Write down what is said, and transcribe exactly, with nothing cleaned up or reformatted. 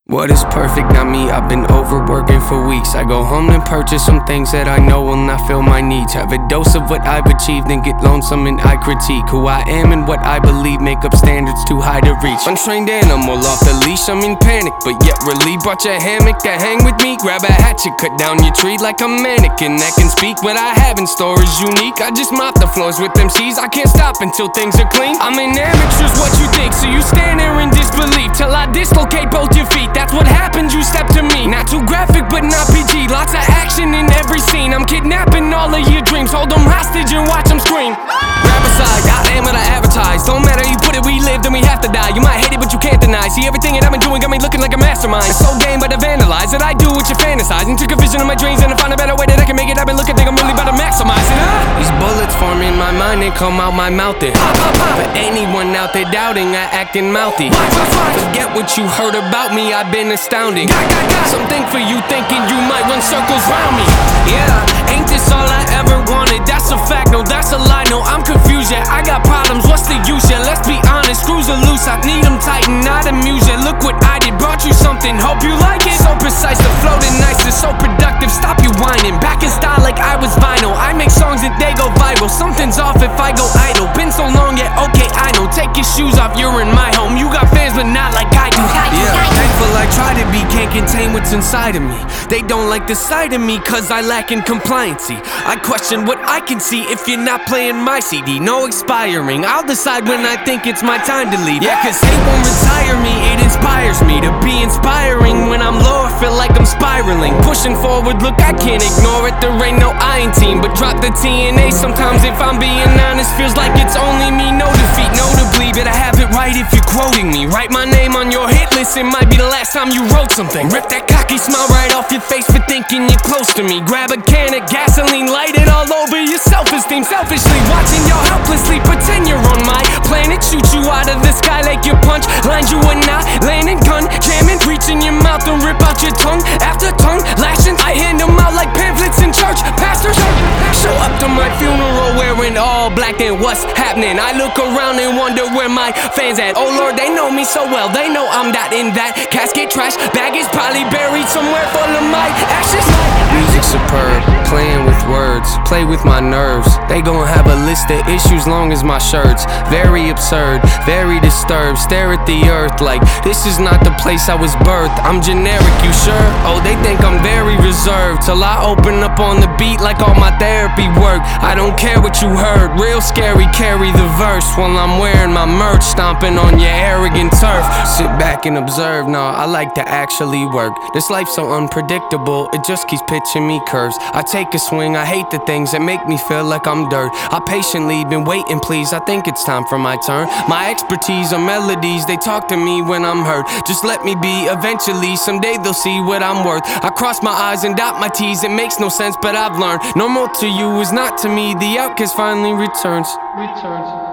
What is perfect? Not me, I've been overworking for weeks. I go home and purchase some things that I know will not fill my needs. Have a dose of what I've achieved and get lonesome and I critique who I am and what I believe make up standards too high to reach. Untrained animal off the leash, I'm in panic, but yet relieved. Brought your hammock to hang with me, grab a hatchet, cut down your tree like a mannequin that can speak. What I have in store is unique, I just mop the floors with M Cs. I can't stop until things are clean. I'm an amateur's what you think, so you stand there in disbelief till I dislocate both your feet. That's what happens, you step to me. Not too graphic, but not P G. Lots of action in every scene. I'm kidnapping all of your dreams. Hold them hostage and watch them scream. Grab a side, I am what I advertise. Don't matter, you put it, we live, then we have to die. You might hate it, but you can't deny. See, everything that I've been doing got me looking like a mastermind. It's so game, but I vandalize it. I do what you fantasize. And took a vision of my dreams and I find a better way that I can make it. I've been looking, think I'm really about to maximize it. Ah! These bullets form in my mind and come out my mouth there. For anyone out there doubting, I acting mouthy. Forget what you heard about me, I've been astounding. Something for you thinking you might run circles round me. Yeah, ain't this all I ever wanted? That's a fact, no, that's a lie. No, I'm confused, yeah, I got problems, what's the use? Yeah, let's be honest, screws are loose, I need them tighten, not amuse. Yeah, look what I did, brought you something, hope you like it. So precise, the flow and nice, it's so productive, stop you whining. Back in style like I was vinyl, I make songs and they go viral. Something's off if I go idle, been so long, yeah, okay, I know. Take your shoes off, you're in my home, you got fans but not like I do. Yeah, thankful I try to be, can't contain what's inside of me. They don't like the side of me cause I lack in compliancy. I question what I can see if you're not playing my C D. No expiring, I'll decide when I think it's my time to leave. Yeah, cause hate won't retire me, it inspires me to be inspiring. When I'm low, I feel like I'm spiraling. Pushing forward, look, I can't ignore it. There ain't no I in team, but drop the T N A. Sometimes if I'm being honest, feels like it's only me. No defeat, notably, but I have it right if you're quoting me. Write my name on your hit list, it might be the last time you wrote something. Rip that cocky smile right off your face for thinking you're close to me. Grab a can of gasoline, light it all over your self-esteem. Selfishly watching y'all helplessly pretend you're on my planet. Shoot you out of the sky like your punch lines, you are not landing. Gun jamming, reach in your mouth and rip out your tongue after tongue lashing. I hand them out like pamphlets in church. Pastors show up to my funeral wearing all black, and what's happening? I look around and wonder where my fans at. Oh Lord, they know me so well, they know I'm not in that casket. Trash bag is probably buried somewhere full of my ashes. Music superb, playing with words, play with my nerves. They gon' have a list of issues long as my shirts. Very absurd, very disturbed, stare at the earth like this is not the place I was birthed. I'm generic, you sure? Oh, they think I'm very reserved till I open up on the beat like all my therapy work. I don't care what you heard, real scary, carry the verse while I'm wearing my merch, stomping on your arrogant turf. Sit back and observe, nah, I like to actually work. This life's so unpredictable, it just keeps pitching me curves. I take a swing, I hate the things that make me feel like I'm dirt. I patiently been waiting, please, I think it's time for my turn. My expertise are melodies, they talk to me when I'm hurt. Just let me be, eventually, someday they'll see what I'm worth. I cross my I's and dot my T's, it makes no sense, but I've learned normal to you is not to me. The outcast finally returns. Returns.